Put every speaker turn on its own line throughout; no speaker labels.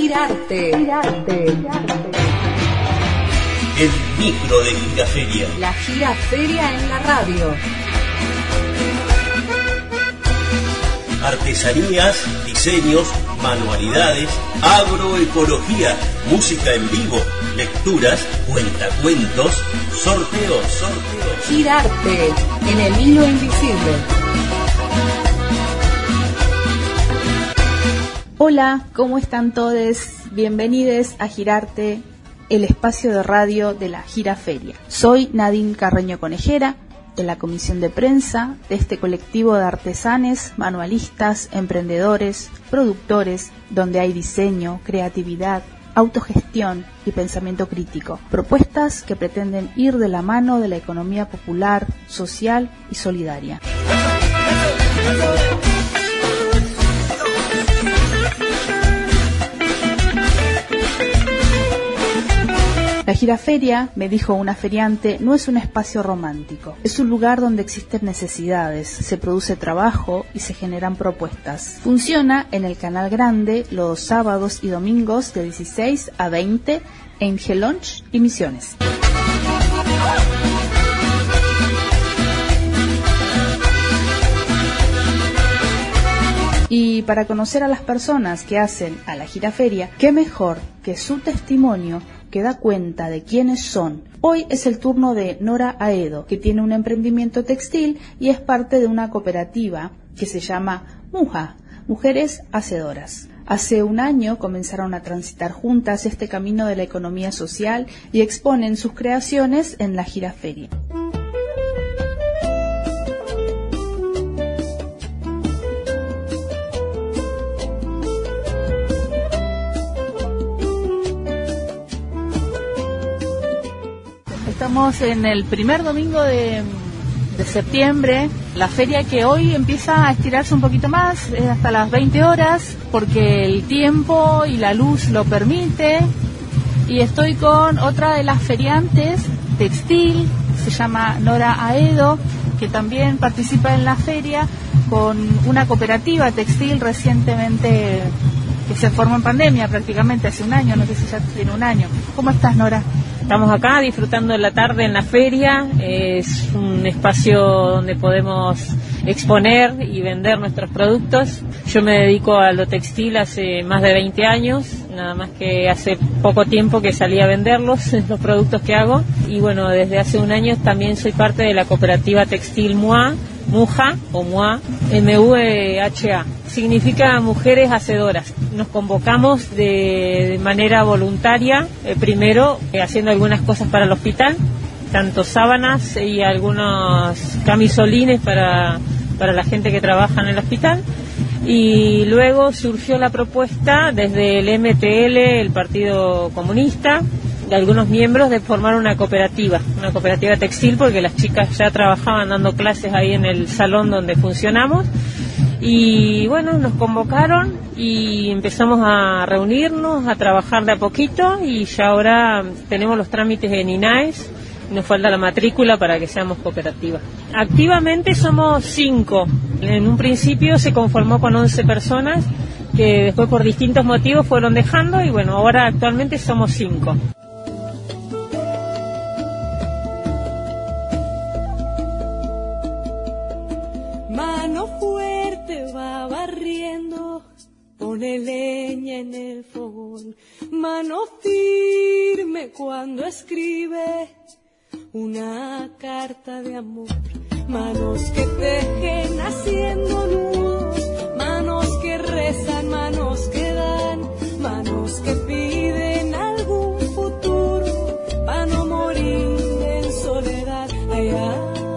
Girarte.
El micro de Giraferia.
La Giraferia en la radio.
Artesanías, diseños, manualidades, agroecología, música en vivo, lecturas, cuentacuentos, sorteos.
Girarte en el hilo invisible.
Hola, ¿cómo están todos? Bienvenidos a Girarte, el espacio de radio de la Giraferia. Soy Nadine Carreño Conejera, de la comisión de prensa de este colectivo de artesanes, manualistas, emprendedores, productores, donde hay diseño, creatividad, autogestión y pensamiento crítico. Propuestas que pretenden ir de la mano de la economía popular, social y solidaria. La Giraferia, me dijo una feriante, no es un espacio romántico. Es un lugar donde existen necesidades, se produce trabajo y se generan propuestas. Funciona en el Canal Grande los sábados y domingos de 16 a 20 en Gelonch y Misiones. Y para conocer a las personas que hacen a la Giraferia, qué mejor que su testimonio que da cuenta de quiénes son. Hoy es el turno de Nora Aedo, que tiene un emprendimiento textil y es parte de una cooperativa que se llama MUJA, Mujeres Hacedoras. Hace un año comenzaron a transitar juntas este camino de la economía social y exponen sus creaciones en la Giraferia. Estamos en el primer domingo de septiembre, la feria que hoy empieza a estirarse un poquito más, hasta las 20 horas, porque el tiempo y la luz lo permite. Y estoy con otra de las feriantes textil, se llama Nora Aedo, que también participa en la feria con una cooperativa textil recientemente que se formó en pandemia, prácticamente hace un año, no sé si ya tiene un año. ¿Cómo estás, Nora?
Estamos acá disfrutando de la tarde en la feria. Es un espacio donde podemos exponer y vender nuestros productos. Yo me dedico a lo textil hace más de 20 años, nada más que hace poco tiempo que salí a venderlos, los productos que hago. Y bueno, desde hace un año también soy parte de la cooperativa textil MUJA o MUA, M-U-E-H-A. Significa Mujeres Hacedoras. Nos convocamos de manera voluntaria, primero haciendo algunas cosas para el hospital, tanto sábanas y algunos camisolines para la gente que trabaja en el hospital. Y luego surgió la propuesta desde el MTL, el Partido Comunista, de algunos miembros de formar una cooperativa textil, porque las chicas ya trabajaban dando clases ahí en el salón donde funcionamos. Y bueno, nos convocaron y empezamos a reunirnos, a trabajar de a poquito, y ya ahora tenemos los trámites en INAES, nos falta la matrícula para que seamos cooperativa. Activamente somos 5, en un principio se conformó con 11 personas, que después por distintos motivos fueron dejando, y bueno, ahora actualmente somos 5.
Va barriendo, pone leña en el fogón, mano firme cuando escribe una carta de amor, manos que tejen haciendo nudos, manos que rezan, manos que dan, manos que piden algún futuro para no morir en soledad. Allá,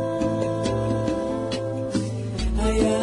allá.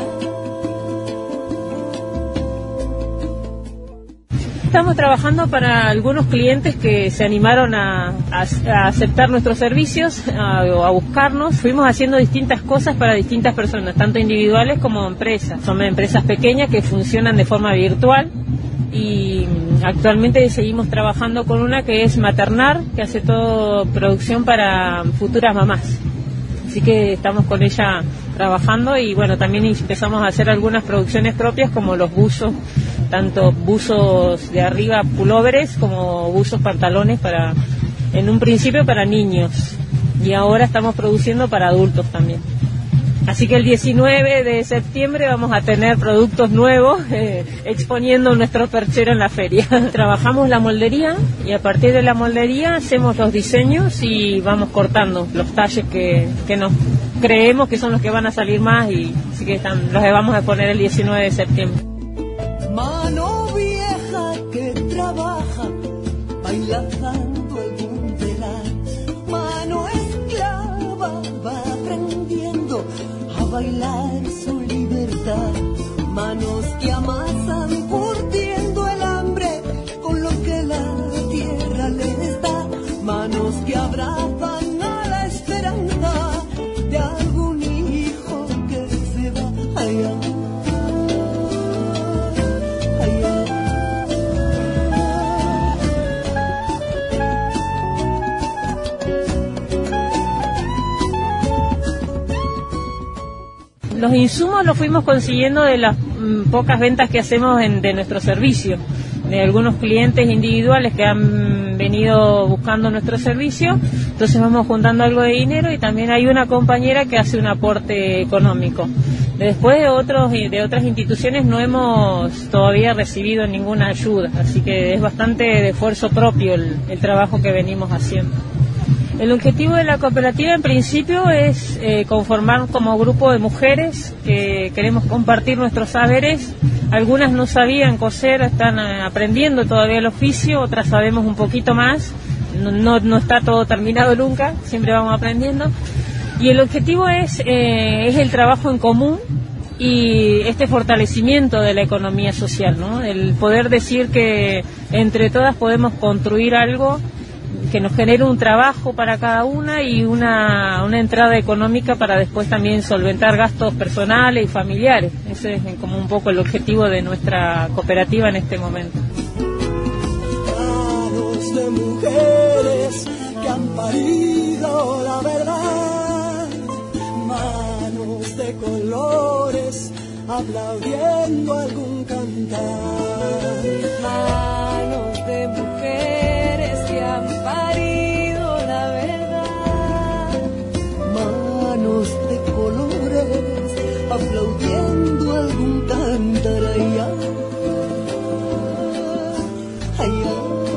Estamos trabajando para algunos clientes que se animaron a aceptar nuestros servicios, a buscarnos. Fuimos haciendo distintas cosas para distintas personas, tanto individuales como empresas. Son empresas pequeñas que funcionan de forma virtual, y actualmente seguimos trabajando con una que es Maternar, que hace todo producción para futuras mamás. Así que estamos con ella trabajando, y bueno, también empezamos a hacer algunas producciones propias, como los buzos tanto buzos de arriba, pulóveres, como buzos, pantalones en un principio para niños, y ahora estamos produciendo para adultos también. Así que el 19 de septiembre vamos a tener productos nuevos exponiendo nuestro perchero en la feria. Trabajamos la moldería y a partir de la moldería hacemos los diseños y vamos cortando los talles que nos creemos que son los que van a salir más, y así que los vamos a poner el 19 de septiembre.
Mano vieja que trabaja bailando algún telar, mano esclava va aprendiendo a bailar su libertad, manos que amasan curtiendo el hambre con lo que la tierra les da, manos que abrazan a la esperanza de algún hijo que se va allá.
Los insumos los fuimos consiguiendo de las pocas ventas que hacemos de nuestro servicio, de algunos clientes individuales que han venido buscando nuestro servicio, entonces vamos juntando algo de dinero, y también hay una compañera que hace un aporte económico. Después de otras instituciones no hemos todavía recibido ninguna ayuda, así que es bastante de esfuerzo propio el trabajo que venimos haciendo. El objetivo de la cooperativa en principio es conformar como grupo de mujeres que queremos compartir nuestros saberes. Algunas no sabían coser, están aprendiendo todavía el oficio, otras sabemos un poquito más, no está todo terminado nunca, siempre vamos aprendiendo. Y el objetivo es el trabajo en común y este fortalecimiento de la economía social, ¿no? El poder decir que entre todas podemos construir algo que nos genere un trabajo para cada una y una entrada económica para después también solventar gastos personales y familiares. Ese es como un poco el objetivo de nuestra cooperativa en este momento.
Manos de mujeres que han parido la verdad, manos de colores aplaudiendo algún cantar, manos de mujeres que han parido la verdad, manos de colores aplaudiendo algún cantar, allá, allá.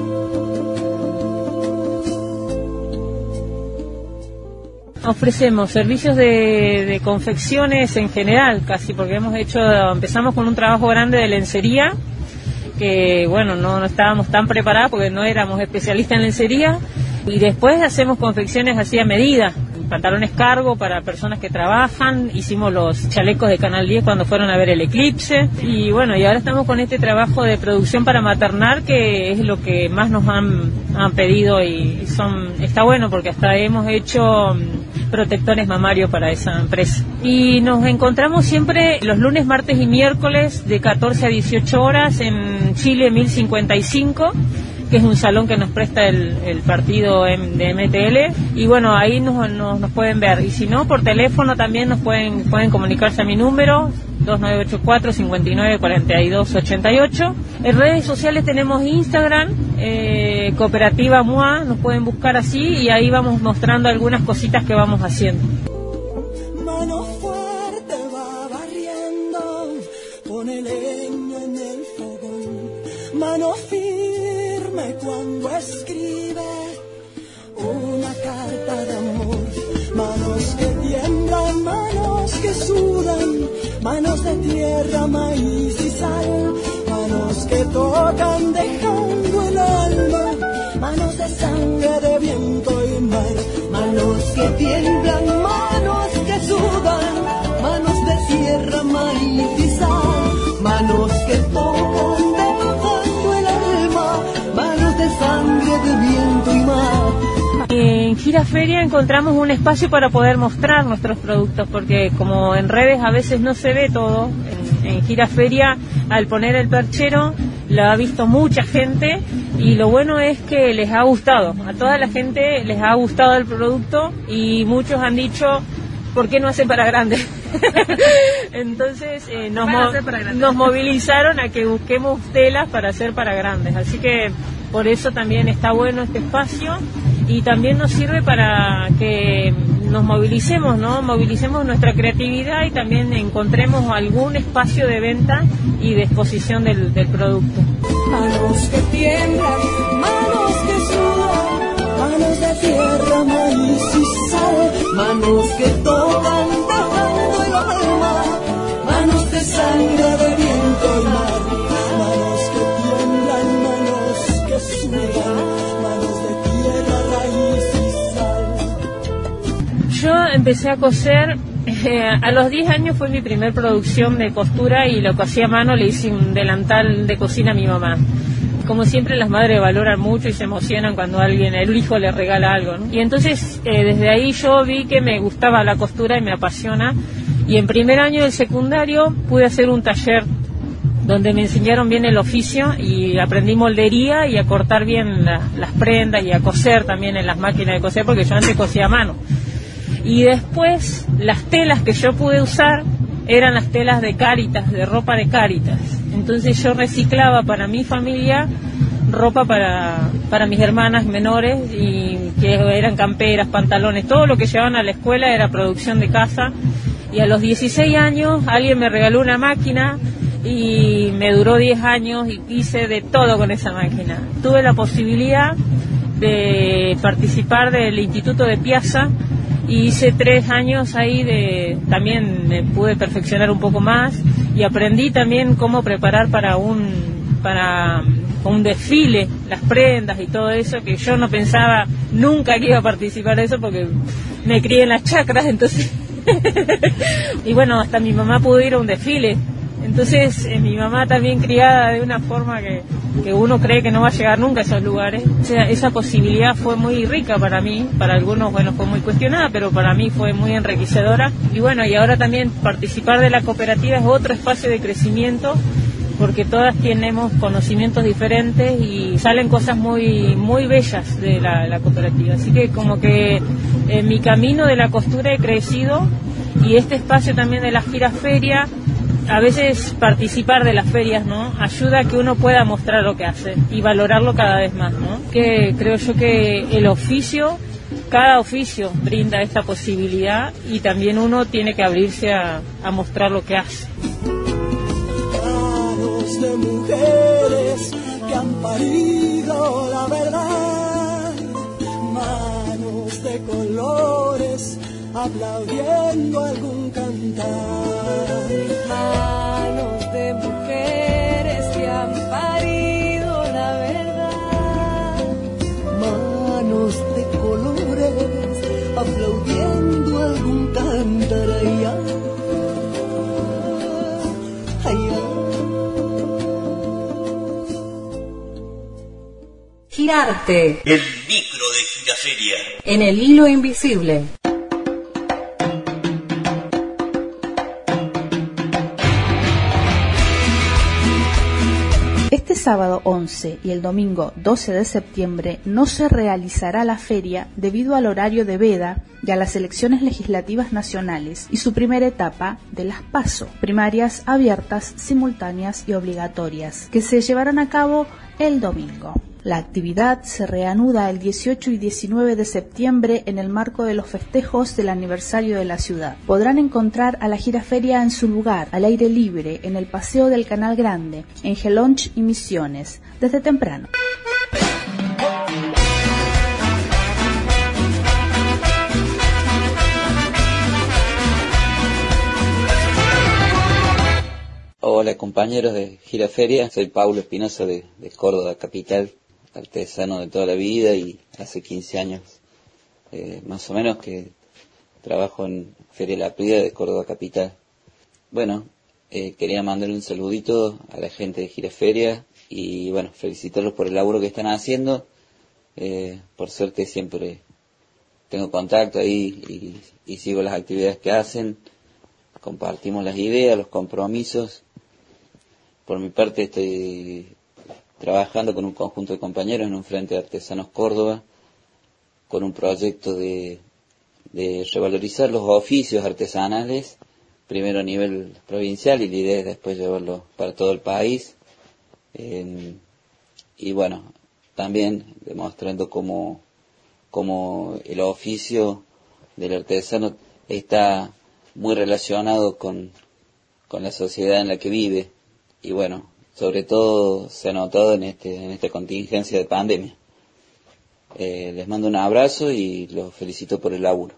Ofrecemos servicios de confecciones en general, casi, porque empezamos con un trabajo grande de lencería, que bueno, no estábamos tan preparados porque no éramos especialistas en lencería, y después hacemos confecciones así a medida, pantalones cargo para personas que trabajan, hicimos los chalecos de Canal 10 cuando fueron a ver el eclipse, y bueno, y ahora estamos con este trabajo de producción para maternar, que es lo que más nos han pedido, y está bueno porque hasta hemos hecho protectores mamarios para esa empresa. Y nos encontramos siempre los lunes, martes y miércoles de 14 a 18 horas en Chile 1055, que es un salón que nos presta el partido de MTL, y bueno, ahí nos pueden ver, y si no, por teléfono también nos pueden comunicarse a mi número 2984-594288. En redes sociales tenemos Instagram, Cooperativa MUA, nos pueden buscar así, y ahí vamos mostrando algunas cositas que vamos haciendo.
Mano fuerte va barriendo, pone leña en el fogón, mano firme cuando escribe una carta de amor, manos que tiemblan, manos que sudan, manos de tierra, maíz y sal, manos que tocan dejando el alma, manos de sangre, de viento y mar, manos que tiemblan, manos que sudan, manos de tierra, maíz y sal, manos que tocan dejando el alma, manos de sangre, de viento y mar.
En Giraferia encontramos un espacio para poder mostrar nuestros productos, porque como en redes a veces no se ve todo, en Giraferia, al poner el perchero, lo ha visto mucha gente, y lo bueno es que les ha gustado, a toda la gente les ha gustado el producto, y muchos han dicho ¿por qué no hacen para grandes? Entonces nos movilizaron a que busquemos telas para hacer para grandes, así que por eso también está bueno este espacio y también nos sirve para que nos movilicemos, ¿no? Movilicemos nuestra creatividad y también encontremos algún espacio de venta y de exposición del producto.
Manos que tiemblan, manos que sudan, manos de tierra, maíz y sal, manos que tocan dejando el alma, manos de sangre, de viento y mar, manos que tiemblan, manos que sudan, manos de tierra, raíz y sal.
Yo empecé a coser, a los 10 años fue mi primer producción de costura y lo cosí a mano, le hice un delantal de cocina a mi mamá. Como siempre las madres valoran mucho y se emocionan cuando el hijo le regala algo, ¿no? Y entonces desde ahí yo vi que me gustaba la costura y me apasiona, y en primer año del secundario pude hacer un taller donde me enseñaron bien el oficio y aprendí moldería y a cortar bien las prendas y a coser también en las máquinas de coser, porque yo antes cosía a mano. Y después las telas que yo pude usar eran las telas de Cáritas, de ropa de Cáritas. Entonces yo reciclaba para mi familia ropa para mis hermanas menores, y que eran camperas, pantalones, todo lo que llevaban a la escuela era producción de casa. Y a los 16 años alguien me regaló una máquina y me duró 10 años y hice de todo con esa máquina. Tuve la posibilidad de participar del Instituto de Piazza y hice 3 años ahí, también me pude perfeccionar un poco más y aprendí también cómo preparar para un desfile las prendas y todo eso, que yo no pensaba nunca que iba a participar de eso porque me crié en las chacras, entonces y bueno, hasta mi mamá pudo ir a un desfile. Entonces mi mamá también criada de una forma que uno cree que no va a llegar nunca a esos lugares. O sea, esa posibilidad fue muy rica para mí, para algunos bueno fue muy cuestionada, pero para mí fue muy enriquecedora. Y bueno, y ahora también participar de la cooperativa es otro espacio de crecimiento, porque todas tenemos conocimientos diferentes y salen cosas muy muy bellas de la cooperativa. Así que como que en mi camino de la costura he crecido, y este espacio también de la giraferia, a veces participar de las ferias, ¿no?, ayuda a que uno pueda mostrar lo que hace y valorarlo cada vez más, ¿no? Que creo yo que cada oficio brinda esta posibilidad, y también uno tiene que abrirse a mostrar lo que hace.
Manos de mujeres que han parido la verdad, manos de colores aplaudiendo algún cantar, manos de mujeres que han parido la verdad, manos de colores aplaudiendo algún cantar.
Girarte.
El micro de Giraferia.
En el hilo invisible. Este sábado 11 y el domingo 12 de septiembre no se realizará la feria debido al horario de veda y a las elecciones legislativas nacionales y su primera etapa de las PASO, primarias abiertas, simultáneas y obligatorias, que se llevarán a cabo el domingo. La actividad se reanuda el 18 y 19 de septiembre en el marco de los festejos del aniversario de la ciudad. Podrán encontrar a la giraferia en su lugar, al aire libre, en el Paseo del Canal Grande, en Gelonch y Misiones, desde temprano.
Hola compañeros de Giraferia, soy Paulo Espinosa de Córdoba capital, artesano de toda la vida, y hace 15 años más o menos que trabajo en Feria La Prida de Córdoba capital. Bueno, quería mandarle un saludito a la gente de Giraferia y bueno, felicitarlos por el laburo que están haciendo. Por suerte siempre tengo contacto ahí y sigo las actividades que hacen, compartimos las ideas, los compromisos. Por mi parte estoy trabajando con un conjunto de compañeros en un Frente de Artesanos Córdoba, con un proyecto de de revalorizar los oficios artesanales, primero a nivel provincial, y la idea es después llevarlo para todo el país. Y bueno, también demostrando cómo el oficio del artesano está muy relacionado con la sociedad en la que vive, y bueno, sobre todo se ha notado en esta contingencia de pandemia. Les mando un abrazo y los felicito por el laburo.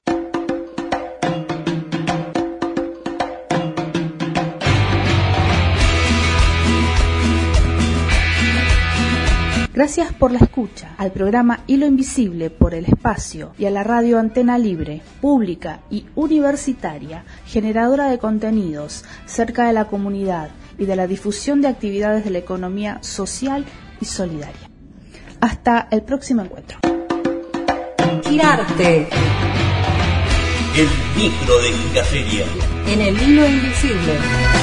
Gracias por la escucha al programa Hilo Invisible por el Espacio y a la radio Antena Libre, pública y universitaria, generadora de contenidos cerca de la comunidad y de la difusión de actividades de la economía social y solidaria. Hasta el próximo encuentro.
Girarte.
El micro de Gigaferia.
En el hilo invisible.